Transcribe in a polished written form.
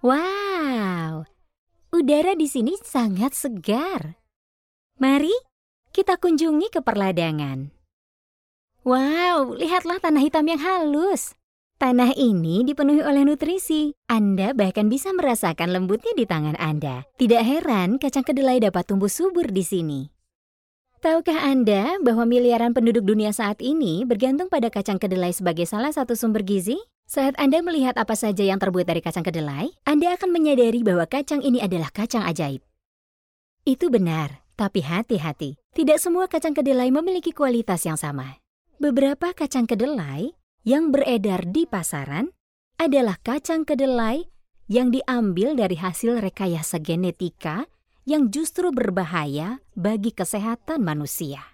Wow, udara di sini sangat segar. Mari kita kunjungi ke perladangan. Wow, lihatlah tanah hitam yang halus. Tanah ini dipenuhi oleh nutrisi. Anda bahkan bisa merasakan lembutnya di tangan Anda. Tidak heran kacang kedelai dapat tumbuh subur di sini. Tahukah Anda bahwa miliaran penduduk dunia saat ini bergantung pada kacang kedelai sebagai salah satu sumber gizi? Saat Anda melihat apa saja yang terbuat dari kacang kedelai, Anda akan menyadari bahwa kacang ini adalah kacang ajaib. Itu benar, tapi hati-hati. Tidak semua kacang kedelai memiliki kualitas yang sama. Beberapa kacang kedelai yang beredar di pasaran adalah kacang kedelai yang diambil dari hasil rekayasa genetika yang justru berbahaya bagi kesehatan manusia.